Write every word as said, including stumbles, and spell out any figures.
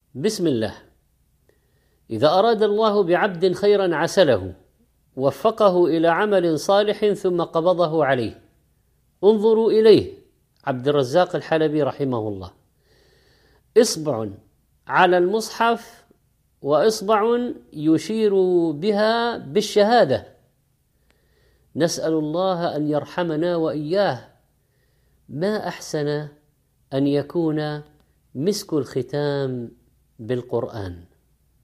بسم الله. إذا أراد الله بعبد خيرا عسله، وفقه إلى عمل صالح ثم قبضه عليه. انظروا إليه عبد الرزاق الحلبي رحمه الله، إصبع على المصحف وإصبع يشير بها بالشهادة. نسأل الله أن يرحمنا وإياه. ما أحسن أن يكون مسك الختام بالقرآن.